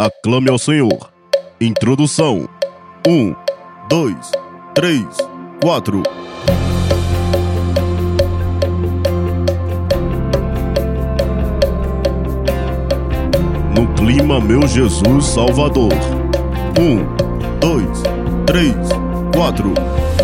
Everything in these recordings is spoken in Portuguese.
Aclame ao Senhor. Introdução. 1, 2, 3, 4. No clima, meu Jesus Salvador. 1, 2, 3, 4.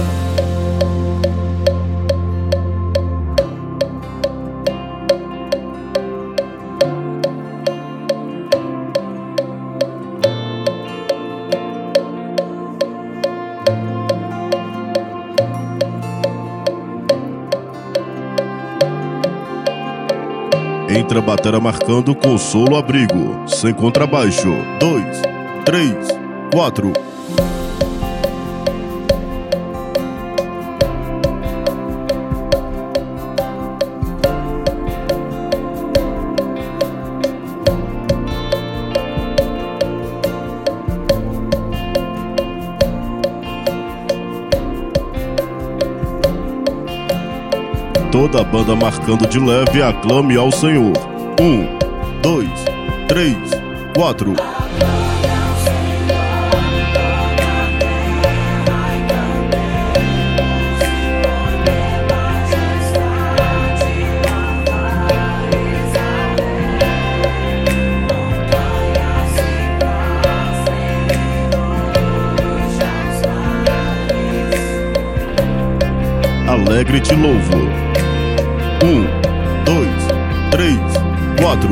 Entra a batera marcando consolo abrigo, sem contrabaixo. 2, 3, 4. Toda a banda marcando de leve, aclame ao Senhor. 1, 2, 3, 4. Alegre te louvo. 1, 2, 3, 4.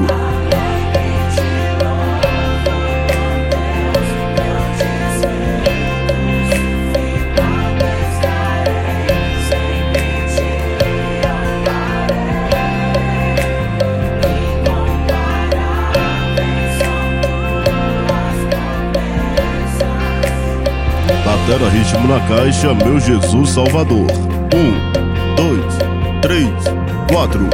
Batera ritmo na caixa, meu Jesus Salvador. 1, 2, 3, 4.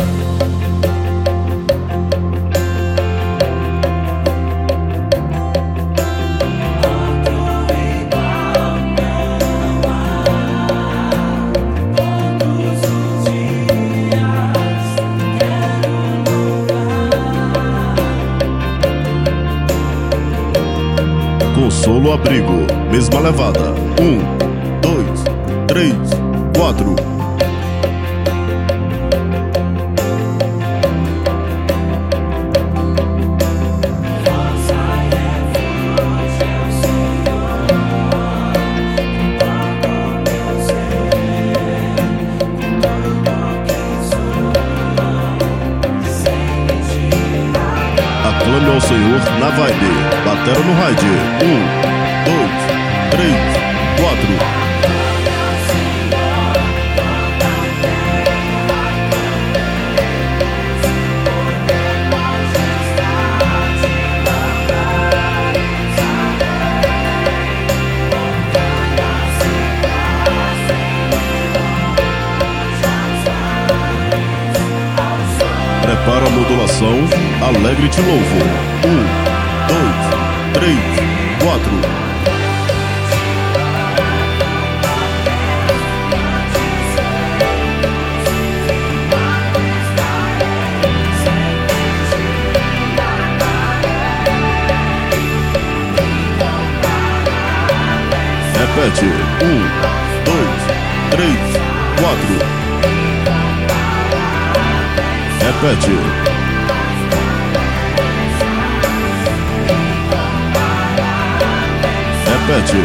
Consolo abrigo, mesma levada. 1, 2, 3, 4. Aclame ao Senhor na vibe. Batera no raid. 1, 2, 3, 4. Prepara a modulação, alegre te louvo. 1, 2, 3, 4. Repete. 1, 2, 3, 4. Repete. Repete.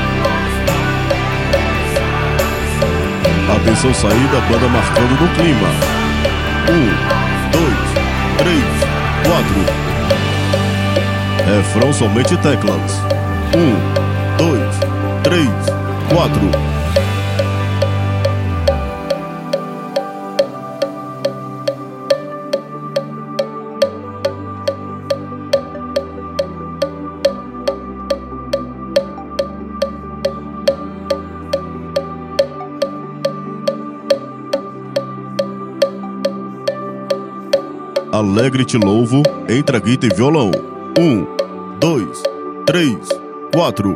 Atenção saída, banda marcando no clima. 1, 2, 3, 4. Refrão somente teclas. 1, 2, 3, 4. Alegre te louvo, entra guitarra e violão. 1, 2, 3, 4.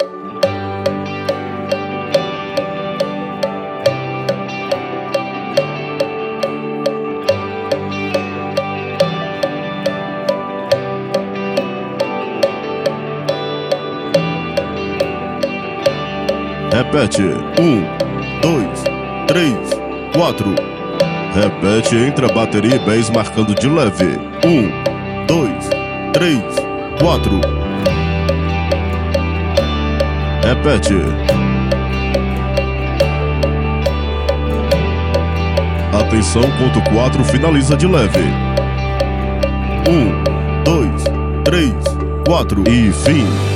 Repete. 1, 2, 3, 4. Repete entre a bateria e bass marcando de leve. 1, 2, 3, 4. Repete. Atenção, ponto 4 finaliza de leve. 1, 2, 3, 4 e fim.